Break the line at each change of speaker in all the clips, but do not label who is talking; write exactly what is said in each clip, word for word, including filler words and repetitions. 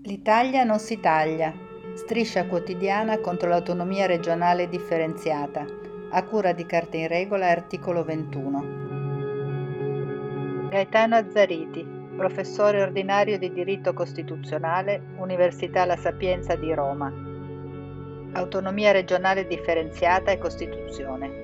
L'Italia non si taglia. Striscia quotidiana contro l'autonomia regionale differenziata. A cura di Carte in Regola, articolo ventuno. Gaetano Azzariti, professore ordinario di diritto costituzionale, Università La Sapienza di Roma. Autonomia regionale differenziata e Costituzione.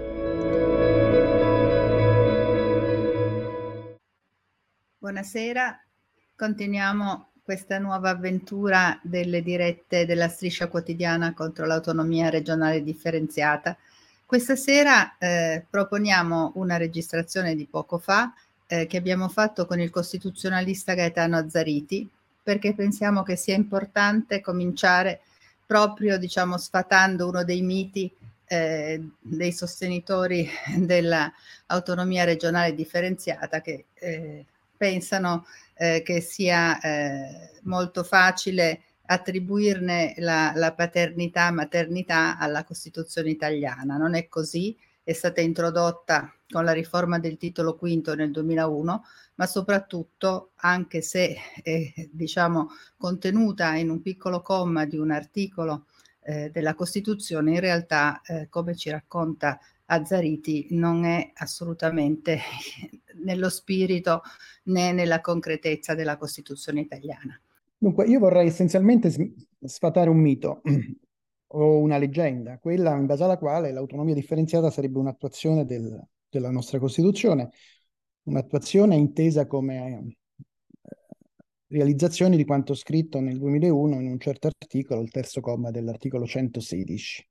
Buonasera, continuiamo questa nuova avventura delle dirette della Striscia quotidiana contro l'autonomia regionale differenziata. Questa sera eh, proponiamo una registrazione di poco fa eh, che abbiamo fatto con il costituzionalista Gaetano Azzariti, perché pensiamo che sia importante cominciare proprio, diciamo, sfatando uno dei miti eh, dei sostenitori dell'autonomia regionale differenziata che eh, pensano eh, che sia eh, molto facile attribuirne la, la paternità, maternità alla Costituzione italiana. Non è così, è stata introdotta con la riforma del titolo quinto nel duemilauno, ma soprattutto, anche se è, diciamo, contenuta in un piccolo comma di un articolo eh, della Costituzione, in realtà, eh, come ci racconta Azzariti, non è assolutamente nello spirito né nella concretezza della Costituzione italiana.
Dunque, io vorrei essenzialmente sfatare un mito o una leggenda, quella in base alla quale l'autonomia differenziata sarebbe un'attuazione del, della nostra Costituzione, un'attuazione intesa come eh, realizzazione di quanto scritto nel duemilauno in un certo articolo, il terzo comma dell'articolo centosedici.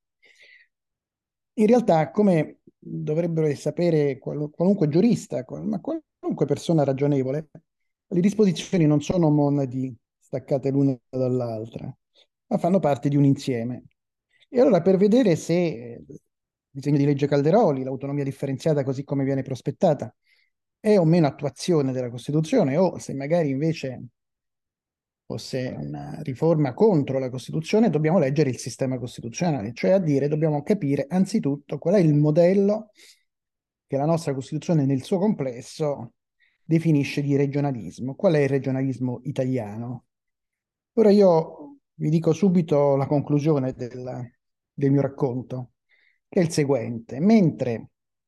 In realtà, come dovrebbero sapere qual- qualunque giurista, qual- ma qualunque persona ragionevole, le disposizioni non sono monadi staccate l'una dall'altra, ma fanno parte di un insieme. E allora per vedere se eh, il disegno di legge Calderoli, l'autonomia differenziata così come viene prospettata, è o meno attuazione della Costituzione, o se magari invece fosse una riforma contro la Costituzione, dobbiamo leggere il sistema costituzionale, cioè a dire dobbiamo capire anzitutto qual è il modello che la nostra Costituzione nel suo complesso definisce di regionalismo. Qual è il regionalismo italiano? Ora io vi dico subito la conclusione del, del mio racconto, che è il seguente. Mentre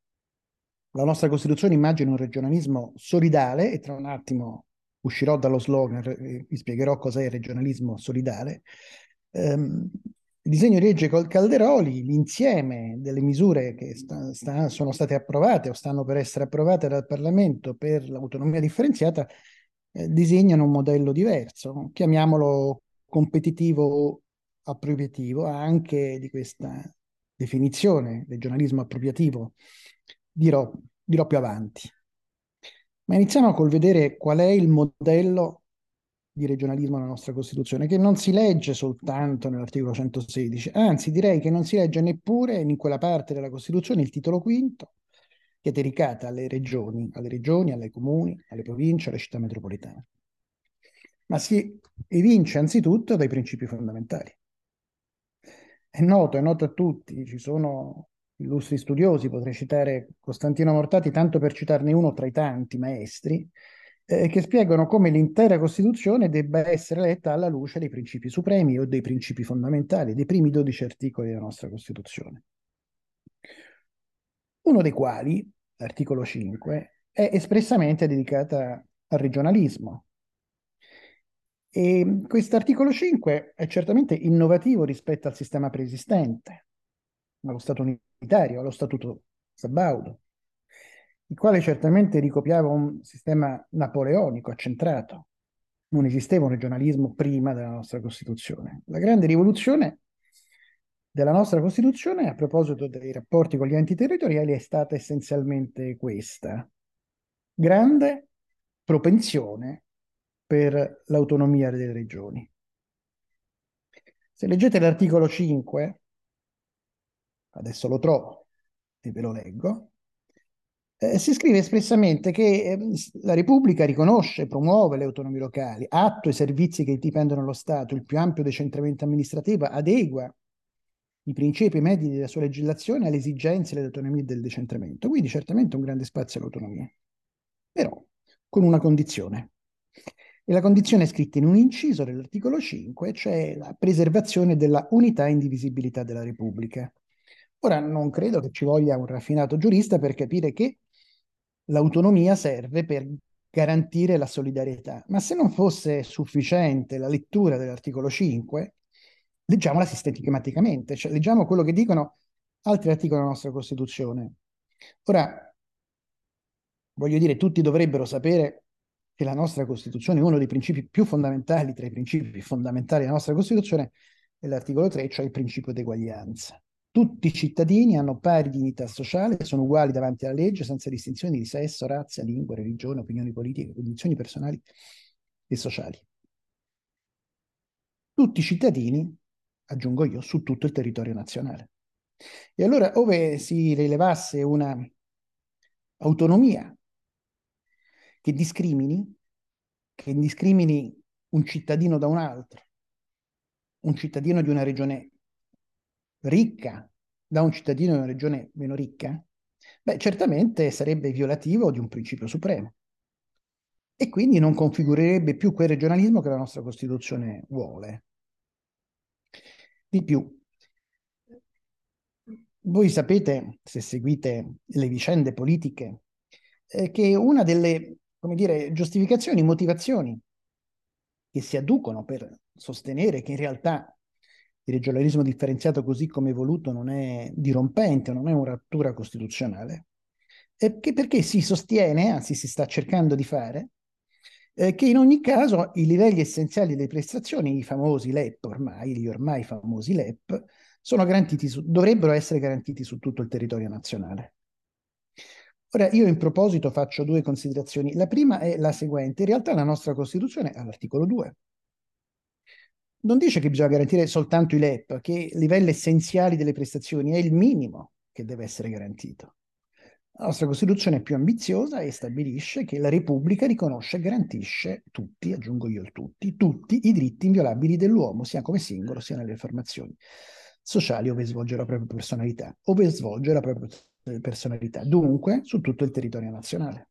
la nostra Costituzione immagina un regionalismo solidale, e tra un attimo uscirò dallo slogan e vi spiegherò cos'è il regionalismo solidale, ehm, il disegno di legge col Calderoli, l'insieme delle misure che sta, sta, sono state approvate o stanno per essere approvate dal Parlamento per l'autonomia differenziata, eh, disegnano un modello diverso, chiamiamolo competitivo appropriativo, anche di questa definizione, regionalismo appropriativo, dirò, dirò più avanti. Ma iniziamo col vedere qual è il modello di regionalismo nella nostra Costituzione, che non si legge soltanto nell'articolo centosedici, anzi direi che non si legge neppure in quella parte della Costituzione, il titolo quinto, che è dedicata alle regioni, alle regioni, alle comuni, alle province, alle città metropolitane. Ma si evince anzitutto dai principi fondamentali. È noto, è noto a tutti, ci sono illustri studiosi, potrei citare Costantino Mortati, tanto per citarne uno tra i tanti maestri, eh, che spiegano come l'intera Costituzione debba essere letta alla luce dei principi supremi o dei principi fondamentali, dei primi dodici articoli della nostra Costituzione. Uno dei quali, l'articolo cinque, è espressamente dedicata al regionalismo. E quest'articolo cinque è certamente innovativo rispetto al sistema preesistente, allo Stato unitario, allo Statuto Sabaudo, il quale certamente ricopiava un sistema napoleonico accentrato. Non esisteva un regionalismo prima della nostra Costituzione. La grande rivoluzione della nostra Costituzione, a proposito dei rapporti con gli enti territoriali, è stata essenzialmente questa: grande propensione per l'autonomia delle regioni. Se leggete l'articolo cinque, adesso lo trovo e ve lo leggo, eh, si scrive espressamente che eh, la Repubblica riconosce, promuove le autonomie locali, attua i servizi che dipendono dallo Stato, il più ampio decentramento amministrativo, adegua i principi e i mezzi della sua legislazione alle esigenze e alle autonomie del decentramento. Quindi certamente un grande spazio all'autonomia, però con una condizione: E la condizione è scritta in un inciso dell'articolo cinque, cioè la preservazione della unità e indivisibilità della Repubblica. Ora, non credo che ci voglia un raffinato giurista per capire che l'autonomia serve per garantire la solidarietà, ma se non fosse sufficiente la lettura dell'articolo cinque, leggiamola sistematicamente, cioè leggiamo quello che dicono altri articoli della nostra Costituzione. Ora, voglio dire, tutti dovrebbero sapere che la nostra Costituzione, uno dei principi più fondamentali, tra i principi fondamentali della nostra Costituzione, è l'articolo tre, cioè il principio d'eguaglianza. Tutti i cittadini hanno pari dignità sociale e sono uguali davanti alla legge senza distinzioni di sesso, razza, lingua, religione, opinioni politiche, condizioni personali e sociali. Tutti i cittadini, aggiungo io, su tutto il territorio nazionale. E allora, ove si rilevasse una autonomia che discrimini, che discrimini un cittadino da un altro, un cittadino di una regione ricca da un cittadino di una regione meno ricca, beh, certamente sarebbe violativo di un principio supremo e quindi non configurerebbe più quel regionalismo che la nostra Costituzione vuole. Di più, voi sapete, se seguite le vicende politiche, eh, che una delle, come dire, giustificazioni, motivazioni che si adducono per sostenere che in realtà il regionalismo differenziato così come voluto non è dirompente, non è una rottura costituzionale, è che perché si sostiene, anzi si sta cercando di fare, eh, che in ogni caso i livelli essenziali delle prestazioni, i famosi L E P ormai, gli ormai famosi L E P, sono garantiti su, dovrebbero essere garantiti su tutto il territorio nazionale. Ora, io in proposito faccio due considerazioni. La prima è la seguente. In realtà la nostra Costituzione, all'articolo due, non dice che bisogna garantire soltanto i L E P, che i livelli essenziali delle prestazioni è il minimo che deve essere garantito. La nostra Costituzione è più ambiziosa e stabilisce che la Repubblica riconosce e garantisce tutti, aggiungo io il tutti, tutti i diritti inviolabili dell'uomo, sia come singolo, sia nelle formazioni sociali ove svolge la propria personalità, ove svolge la propria personalità, dunque su tutto il territorio nazionale.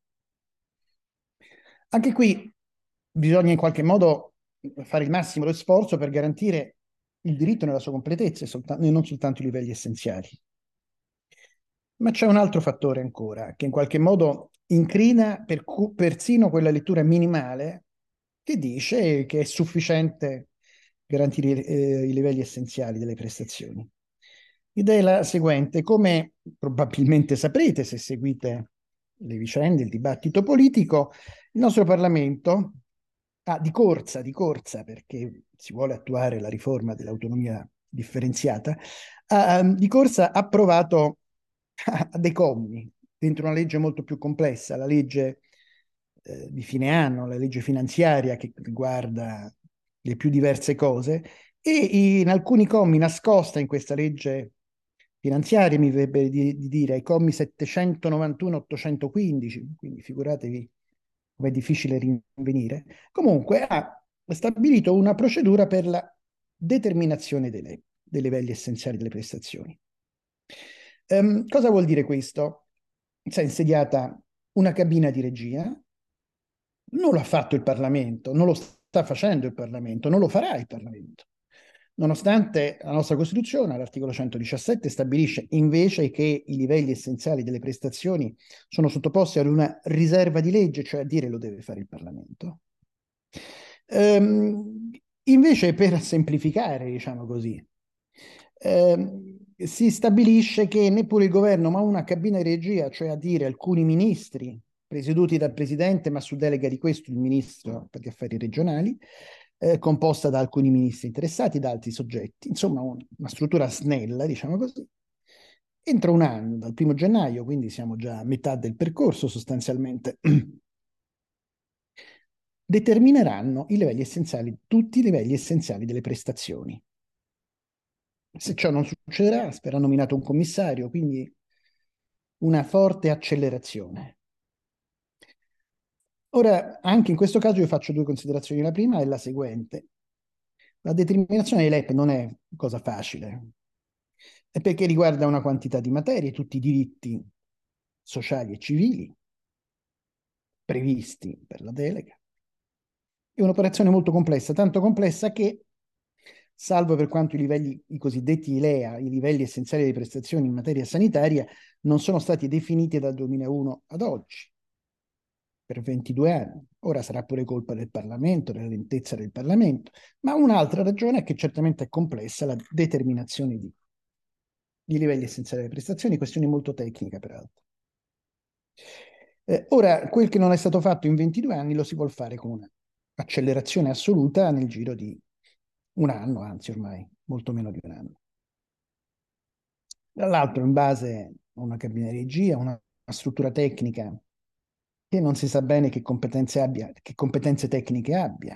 Anche qui bisogna in qualche modo fare il massimo lo sforzo per garantire il diritto nella sua completezza e non soltanto i livelli essenziali. Ma c'è un altro fattore ancora, che in qualche modo incrina per persino quella lettura minimale che dice che è sufficiente garantire eh, i livelli essenziali delle prestazioni. L'idea è la seguente: come probabilmente saprete se seguite le vicende, il dibattito politico, il nostro Parlamento ha di corsa, di corsa, perché si vuole attuare la riforma dell'autonomia differenziata, ha di corsa approvato dei commi dentro una legge molto più complessa, la legge eh, di fine anno, la legge finanziaria che riguarda le più diverse cose, e in alcuni commi nascosta in questa legge finanziaria, mi verrebbe di, di dire, ai commi settecentonovantuno ottocentoquindici, quindi figuratevi com'è difficile rinvenire, comunque ha stabilito una procedura per la determinazione delle, dei livelli essenziali delle prestazioni. Um, cosa vuol dire questo? Si è insediata una cabina di regia, non l'ha fatto il Parlamento, non lo sta facendo il Parlamento, non lo farà il Parlamento. Nonostante la nostra Costituzione, all'articolo centodiciassette, stabilisce invece che i livelli essenziali delle prestazioni sono sottoposti ad una riserva di legge, cioè a dire lo deve fare il Parlamento. Ehm, invece, per semplificare, diciamo così, ehm, si stabilisce che neppure il governo, ma una cabina di regia, cioè a dire alcuni ministri presieduti dal presidente, ma su delega di questo il ministro per gli affari regionali, eh, composta da alcuni ministri interessati, da altri soggetti, insomma un, una struttura snella, diciamo così. Entro un anno, dal primo gennaio, quindi siamo già a metà del percorso sostanzialmente, determineranno i livelli essenziali, tutti i livelli essenziali delle prestazioni. Se ciò non succederà, verrà nominato un commissario, quindi una forte accelerazione. Ora, anche in questo caso io faccio due considerazioni. La prima è la seguente. La determinazione dei L E P non è cosa facile, è perché riguarda una quantità di materie, tutti i diritti sociali e civili previsti per la delega, È un'operazione molto complessa, tanto complessa che, salvo per quanto i livelli, i cosiddetti I L E A, i livelli essenziali di prestazioni in materia sanitaria, non sono stati definiti dal duemilauno ad oggi, per ventidue anni. Ora sarà pure colpa del Parlamento, della lentezza del Parlamento, ma un'altra ragione è che certamente è complessa la determinazione di, di livelli essenziali delle prestazioni, questione molto tecnica peraltro. Eh, ora, quel che non è stato fatto in ventidue anni lo si vuol fare con un'accelerazione assoluta nel giro di un anno, anzi ormai molto meno di un anno. Dall'altro, in base a una cabina di regia, una, una struttura tecnica che non si sa bene che competenze abbia, che competenze tecniche abbia.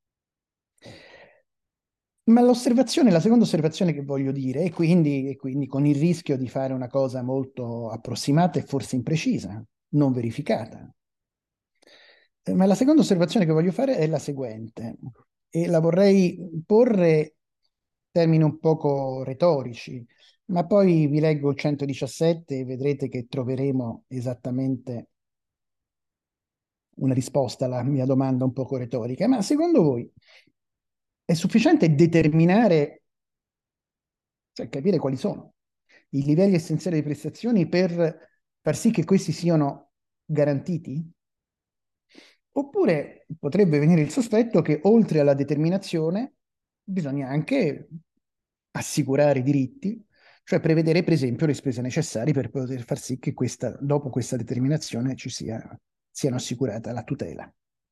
Ma l'osservazione, la seconda osservazione che voglio dire, e quindi, e quindi con il rischio di fare una cosa molto approssimata e forse imprecisa, non verificata. Eh, Ma la seconda osservazione che voglio fare è la seguente, e la vorrei porre in termini un poco retorici, ma poi vi leggo il centodiciassette e vedrete che troveremo esattamente una risposta alla mia domanda un poco retorica. Ma secondo voi è sufficiente determinare, cioè capire quali sono i livelli essenziali di prestazioni per far sì che questi siano garantiti? Oppure potrebbe venire il sospetto che oltre alla determinazione bisogna anche assicurare i diritti, cioè prevedere per esempio le spese necessarie per poter far sì che questa, dopo questa determinazione ci sia, siano assicurata la tutela.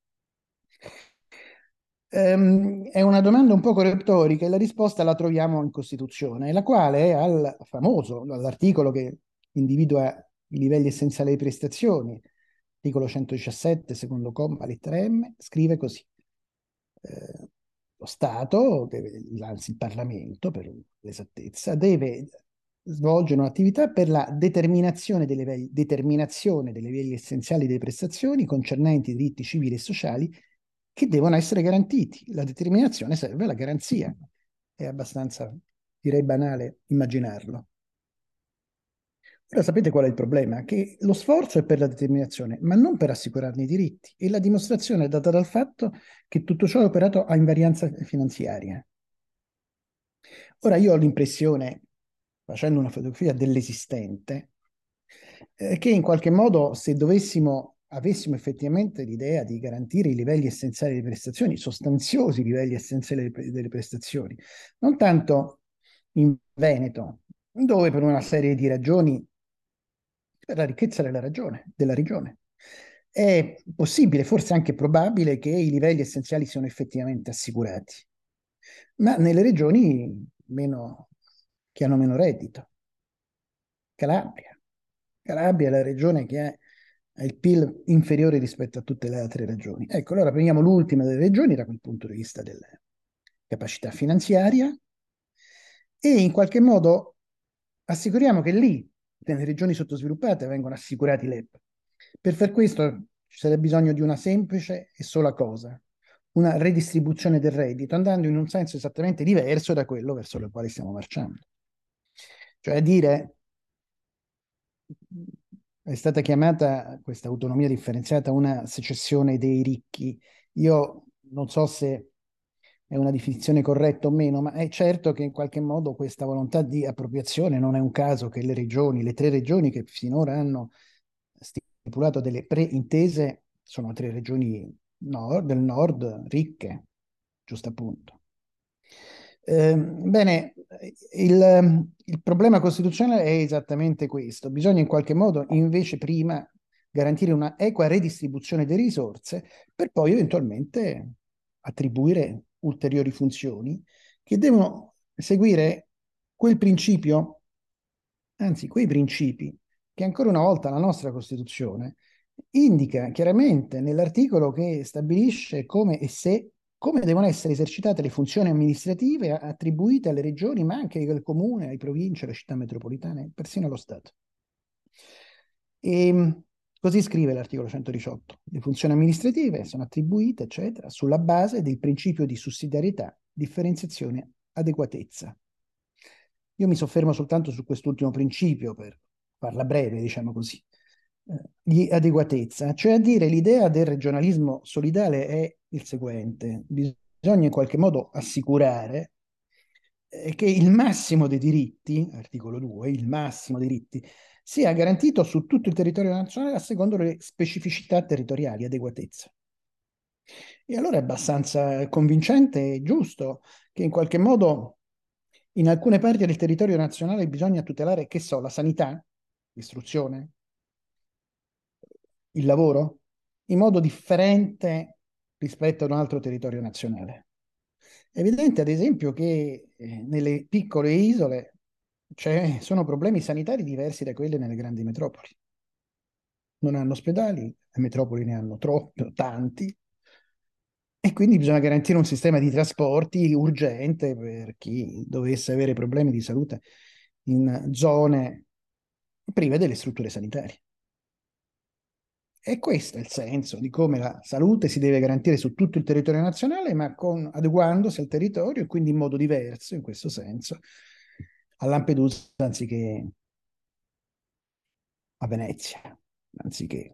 Ehm, è una domanda un po' retorica e la risposta la troviamo in Costituzione, la quale al famoso, all'articolo che individua i livelli essenziali di prestazioni, articolo centodiciassette, secondo comma, lettera M, scrive così. Eh, lo Stato, deve, anzi il Parlamento per l'esattezza, deve svolgere un'attività per la determinazione delle, determinazione dei livelli essenziali delle prestazioni concernenti i diritti civili e sociali che devono essere garantiti. La determinazione serve alla garanzia. È abbastanza, direi, banale immaginarlo. Ora sapete qual è il problema? Che lo sforzo è per la determinazione, ma non per assicurarne i diritti. E la dimostrazione è data dal fatto che tutto ciò è operato a invarianza finanziaria. Ora io ho l'impressione, facendo una fotografia dell'esistente, eh, che in qualche modo se dovessimo, avessimo effettivamente l'idea di garantire i livelli essenziali delle prestazioni, sostanziosi livelli essenziali delle, delle prestazioni, non tanto in Veneto, dove per una serie di ragioni, per la ricchezza della ragione, della regione, è possibile, forse anche probabile, che i livelli essenziali siano effettivamente assicurati, ma nelle regioni meno, che hanno meno reddito. Calabria. Calabria è la regione che ha il P I L inferiore rispetto a tutte le altre regioni. Ecco, allora prendiamo l'ultima delle regioni da quel punto di vista della capacità finanziaria e in qualche modo assicuriamo che lì, nelle regioni sottosviluppate, vengono assicurati i L E P. Per far questo ci sarebbe bisogno di una semplice e sola cosa, una redistribuzione del reddito, andando in un senso esattamente diverso da quello verso il quale stiamo marciando. Cioè dire, è stata chiamata questa autonomia differenziata una secessione dei ricchi. Io non so se è una definizione corretta o meno, ma è certo che in qualche modo questa volontà di appropriazione non è un caso che le regioni, le tre regioni che finora hanno stipulato delle preintese, sono tre regioni nord, del nord ricche, giusto appunto. Eh, bene, il, il problema costituzionale è esattamente questo. Bisogna in qualche modo invece prima garantire una equa redistribuzione delle risorse per poi eventualmente attribuire ulteriori funzioni che devono seguire quel principio, anzi quei principi che ancora una volta la nostra Costituzione indica chiaramente nell'articolo che stabilisce come e se come devono essere esercitate le funzioni amministrative attribuite alle regioni, ma anche al comune, alle province, alle città metropolitane, persino allo Stato. E così scrive l'articolo centodiciotto. Le funzioni amministrative sono attribuite, eccetera, sulla base del principio di sussidiarietà, differenziazione, adeguatezza. Io mi soffermo soltanto su quest'ultimo principio per farla breve, diciamo così. di adeguatezza, cioè a dire l'idea del regionalismo solidale è il seguente: bisogna in qualche modo assicurare eh, che il massimo dei diritti, articolo due, il massimo dei diritti, sia garantito su tutto il territorio nazionale a secondo le specificità territoriali, adeguatezza. E allora è abbastanza convincente e giusto che in qualche modo in alcune parti del territorio nazionale bisogna tutelare, che so, la sanità, l'istruzione, il lavoro, in modo differente rispetto ad un altro territorio nazionale. È evidente, ad esempio, che eh, nelle piccole isole cioè, sono problemi sanitari diversi da quelli nelle grandi metropoli. Non hanno ospedali, le metropoli ne hanno troppi, tanti, e quindi bisogna garantire un sistema di trasporti urgente per chi dovesse avere problemi di salute in zone prive delle strutture sanitarie. E questo è il senso di come la salute si deve garantire su tutto il territorio nazionale, ma con, adeguandosi al territorio e quindi in modo diverso, in questo senso, a Lampedusa anziché a Venezia, anziché.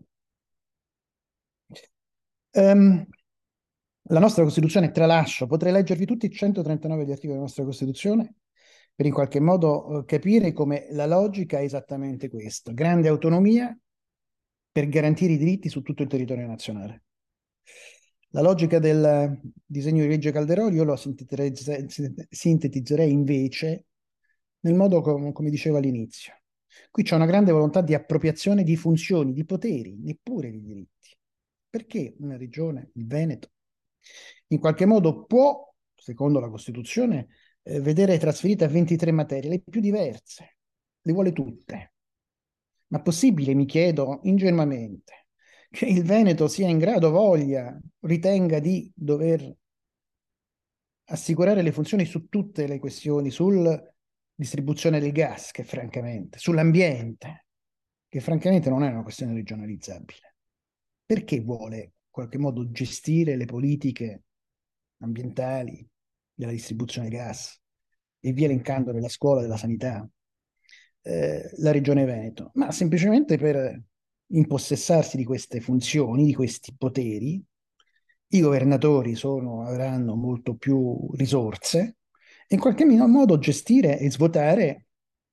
Um, la nostra Costituzione, tralascio, potrei leggervi tutti i centotrentanove articoli della nostra Costituzione per in qualche modo uh, capire come la logica è esattamente questa: grande autonomia per garantire i diritti su tutto il territorio nazionale. La logica del disegno di legge Calderoli io lo sintetizzerei invece nel modo com- come dicevo all'inizio. Qui c'è una grande volontà di appropriazione di funzioni, di poteri, neppure di diritti. Perché una regione, il Veneto, in qualche modo può, secondo la Costituzione, eh, vedere trasferite a ventitré materie, le più diverse, le vuole tutte. Ma possibile, mi chiedo ingenuamente, che il Veneto sia in grado, voglia, ritenga di dover assicurare le funzioni su tutte le questioni, sulla distribuzione del gas, che francamente, sull'ambiente, che francamente non è una questione regionalizzabile. Perché vuole in qualche modo gestire le politiche ambientali, della distribuzione del gas e via elencando della scuola, della sanità, eh, la Regione Veneto? Ma semplicemente per impossessarsi di queste funzioni, di questi poteri. I governatori sono, avranno molto più risorse e in qualche modo gestire e svuotare,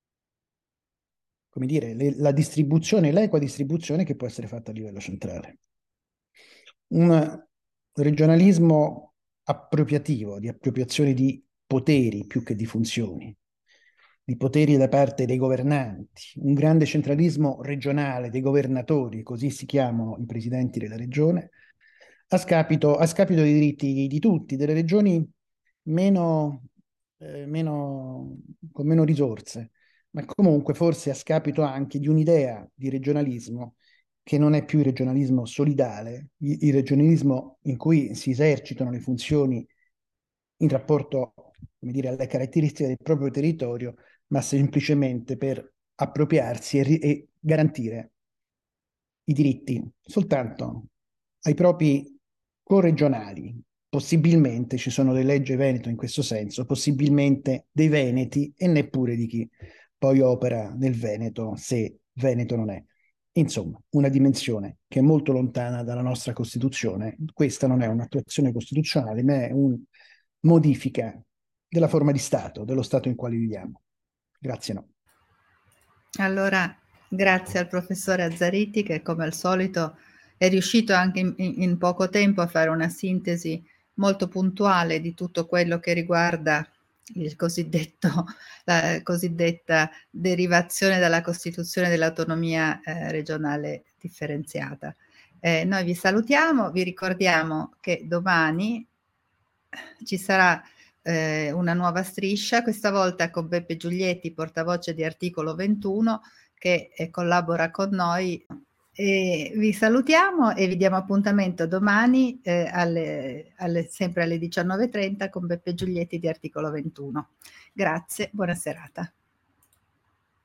come dire, le, la distribuzione, l'equa distribuzione che può essere fatta a livello centrale. Un regionalismo appropriativo, di appropriazione di poteri più che di funzioni, di poteri da parte dei governanti, un grande centralismo regionale dei governatori, così si chiamano i presidenti della regione, a scapito, a scapito dei diritti di tutti, delle regioni meno, eh, meno, con meno risorse, ma comunque forse a scapito anche di un'idea di regionalismo che non è più il regionalismo solidale, il regionalismo in cui si esercitano le funzioni in rapporto, come dire, alle caratteristiche del proprio territorio, ma semplicemente per appropriarsi e, e garantire i diritti soltanto ai propri corregionali. Possibilmente ci sono delle leggi Veneto in questo senso, possibilmente dei veneti e neppure di chi poi opera nel Veneto, se Veneto non è. Insomma, una dimensione che è molto lontana dalla nostra Costituzione. Questa non è un'attuazione costituzionale, ma è una modifica della forma di Stato, dello Stato in quale viviamo. Grazie, no.
Allora, grazie al professore Azzariti che come al solito è riuscito anche in, in poco tempo a fare una sintesi molto puntuale di tutto quello che riguarda il cosiddetto, la cosiddetta derivazione dalla Costituzione dell'autonomia eh, regionale differenziata. Eh, noi vi salutiamo, vi ricordiamo che domani ci sarà eh, una nuova striscia, questa volta con Beppe Giulietti, portavoce di Articolo ventuno, che eh, collabora con noi. E vi salutiamo e vi diamo appuntamento domani eh, alle, alle, sempre alle diciannove e trenta con Beppe Giulietti di Articolo ventuno. Grazie, buona serata.